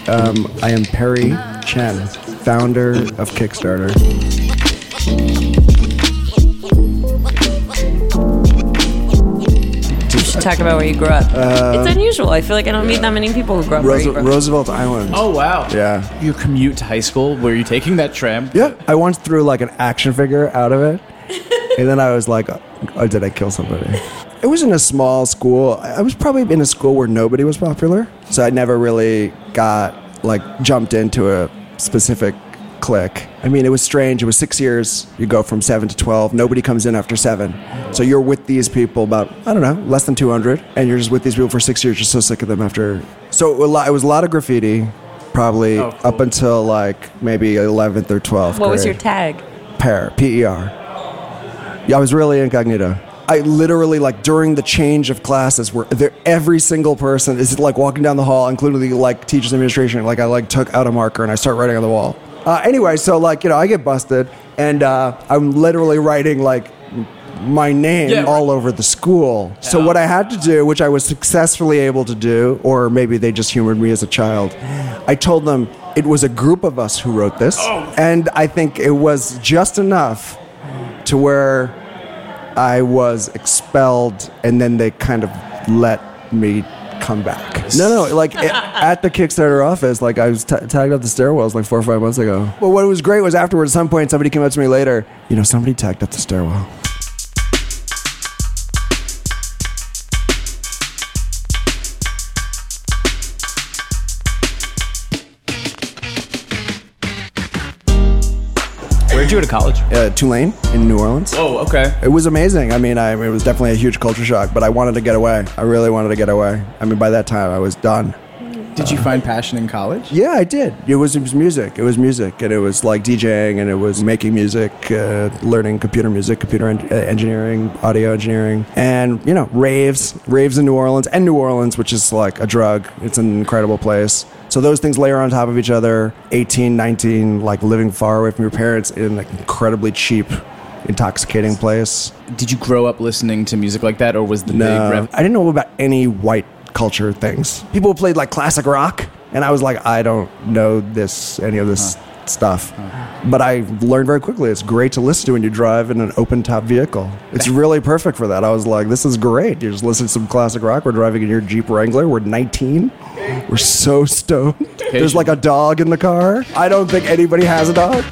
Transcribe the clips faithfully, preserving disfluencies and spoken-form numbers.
Um, I am Perry Chen, founder of Kickstarter. You should talk about where you grew up. Uh, it's unusual. I feel like I don't meet that many people who grew up Rose- where you grew up. Roosevelt Island. Oh, wow. Yeah. Your commute to high school, were you taking that tram? Yeah. I once threw like an action figure out of it. And then I was like, oh, did I kill somebody? It was in a small school. I was probably in a school where nobody was popular. So I never really got, like, jumped into a specific clique. I mean, it was strange. It was six years. You go from seven to twelve. Nobody comes in after seven. So you're with these people about, I don't know, less than two hundred. And you're just with these people for six years. You're so sick of them after. So it was a lot of graffiti, probably oh, cool. up until, like, maybe eleventh or twelfth What grade. was your tag? Per, P E R. Yeah, I was really incognito. I literally, like, during the change of classes, where there, every single person is, like, walking down the hall, including the, like, teachers administration. Like, I, like, took out a marker and I start writing on the wall. Uh, anyway, so, like, you know, I get busted, and uh, I'm literally writing, like, my name yeah, all right. over the school. Yeah. So what I had to do, which I was successfully able to do, or maybe they just humored me as a child, I told them it was a group of us who wrote this, oh. and I think it was just enough to where I was expelled, and then they kind of let me come back. No, no, like it, at the Kickstarter office, like I was t- tagged up the stairwells like four or five months ago. Well, what was great was afterwards, at some point, somebody came up to me later, you know, somebody tagged up the stairwell. Where'd you go to college? Uh, Tulane in New Orleans. Oh, okay. It was amazing. I mean, I, it was definitely a huge culture shock, but I wanted to get away. I really wanted to get away. I mean, by that time, I was done. Did you find passion in college? Yeah, I did. It was, it was music. It was music, and it was like DJing, and it was making music, uh, learning computer music, computer en- engineering, audio engineering, and, you know, raves, raves in New Orleans, and New Orleans, which is like a drug. It's an incredible place. So those things layer on top of each other, eighteen, nineteen, like living far away from your parents in an incredibly cheap, intoxicating place. Did you grow up listening to music like that, or was the no, big... Rev- I didn't know about any white culture things. People played like classic rock, and I was like, I don't know this, any of this huh. stuff. Huh. But I learned very quickly, it's great to listen to when you drive in an open-top vehicle. It's really perfect for that. I was like, this is great. You just listen to some classic rock. We're driving in your Jeep Wrangler. We're nineteen. We're so stoned. There's like a dog in the car. I don't think anybody has a dog.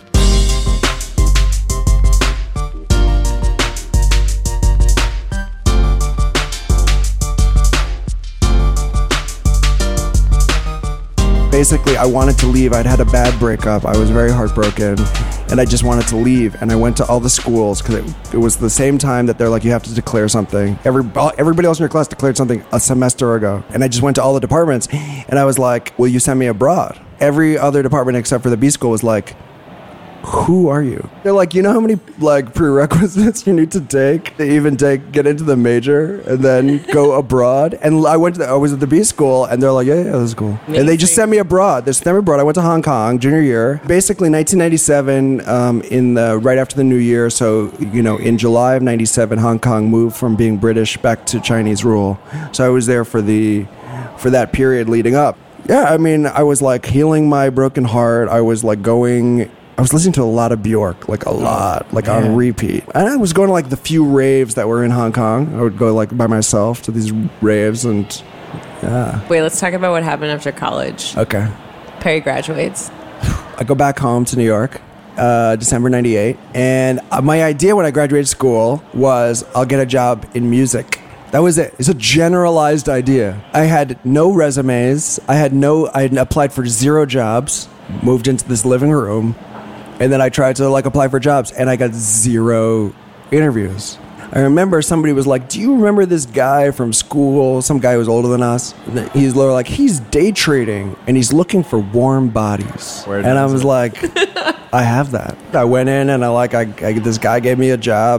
Basically, I wanted to leave. I'd had a bad breakup. I was very heartbroken, and I just wanted to leave. And I went to all the schools because it, it was the same time that they're like, you have to declare something. Every everybody else in your class declared something a semester ago, and I just went to all the departments, and I was like, "Will you send me abroad?" Every other department except for the B school was like, who are you? They're like, you know how many like prerequisites you need to take to even take get into the major and then go abroad? And I went to the, I was at the B school, and they're like, yeah, yeah, that's cool. Amazing. And they just sent me abroad. They sent me abroad. I went to Hong Kong junior year, basically nineteen ninety-seven, um, in the right after the New Year. So you know, in July of ninety-seven, Hong Kong moved from being British back to Chinese rule. So I was there for the for that period leading up. Yeah, I mean, I was like healing my broken heart. I was like going. I was listening to a lot of Bjork, like a lot, like on repeat. And I was going to like the few raves that were in Hong Kong. I would go like by myself to these raves, and yeah. Wait, let's talk about what happened after college. Okay. Perry graduates. I go back home to New York, uh, December ninety-eight. And my idea when I graduated school was I'll get a job in music. That was it. It's a generalized idea. I had no resumes. I had no, I had applied for zero jobs, moved into this living room. And then I tried to like apply for jobs, and I got zero interviews. I remember somebody was like, do you remember this guy from school? Some guy who was older than us. He's like, he's day trading, and he's looking for warm bodies. Where and I was it? like, I have that. I went in, and I like, I, I this guy gave me a job,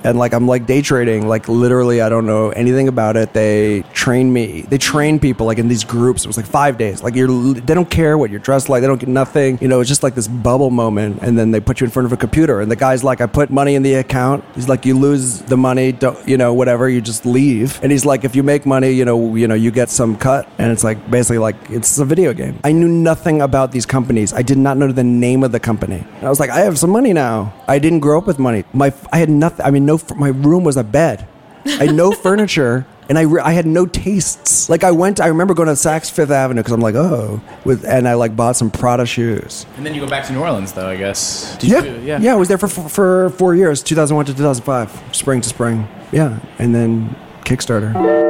And like I'm like day trading, like literally I don't know anything about it. They train me. They train people like in these groups. It was like five days. Like you're, they don't care what you're dressed like. They don't get nothing. You know, it's just like this bubble moment. And then they put you in front of a computer. And the guy's like, I put money in the account. He's like, you lose the money, don't, you know, whatever. You just leave. And he's like, if you make money, you know, you know, you get some cut. And it's like basically like it's a video game. I knew nothing about these companies. I did not know the name of the company. And I was like, I have some money now. I didn't grow up with money. My, I had nothing. I mean, no. My room was a bed. I had no furniture. And I, re- I had no tastes. Like I went, I remember going to Saks Fifth Avenue because I'm like, oh, with, and I like bought some Prada shoes. And then you go back to New Orleans, though, I guess. Did Yeah, you, yeah, yeah. I was there for for four years, two thousand one to two thousand five, spring to spring. Yeah, and then Kickstarter.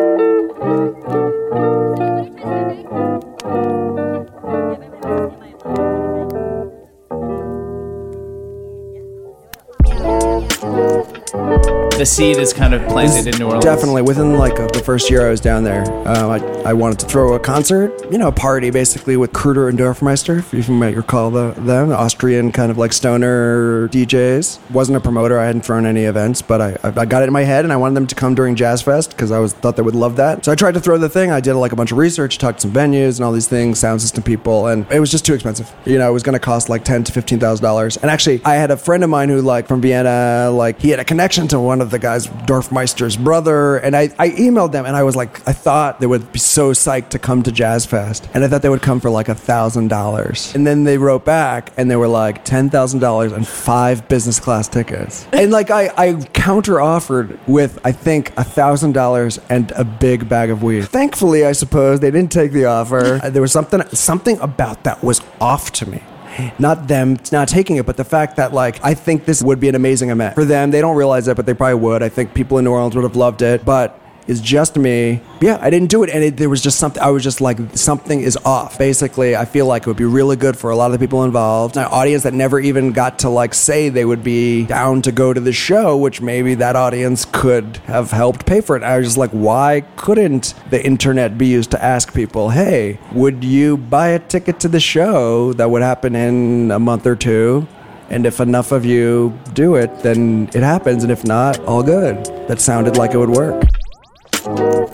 The seed is kind of planted in New Orleans. Definitely. Within like uh, the first year I was down there, um, I, I wanted to throw a concert, you know, a party basically with Kruder and Dorfmeister, if you might recall the, them, the Austrian kind of like stoner D Js. Wasn't a promoter. I hadn't thrown any events, but I, I got it in my head and I wanted them to come during Jazz Fest because I was thought they would love that. So I tried to throw the thing. I did like a bunch of research, talked to some venues and all these things, sound system people, and it was just too expensive. You know, it was going to cost like ten to fifteen thousand dollars. And actually, I had a friend of mine who like from Vienna, like he had a connection to one of the guys, Dorfmeister's brother, and I, I emailed them and I was like, I thought they would be so psyched to come to Jazz Fest, and I thought they would come for like a thousand dollars. And then they wrote back and they were like ten thousand dollars and five business class tickets. And like I, I counter offered with I think a thousand dollars and a big bag of weed. Thankfully, I suppose they didn't take the offer. There was something something about that was off to me. Not them not taking it, but the fact that like I think this would be an amazing event for them. They don't realize it, but they probably would. I think people in New Orleans would have loved it, but it's just me. Yeah, I didn't do it, and it, there was just something. I was just like, something is off. Basically, I feel like it would be really good for a lot of the people involved. An audience that never even got to like say they would be down to go to the show, which maybe that audience could have helped pay for it. I was just like, why couldn't the internet be used to ask people, hey, would you buy a ticket to the show that would happen in a month or two? And if enough of you do it, then it happens. And if not, all good. That sounded like it would work.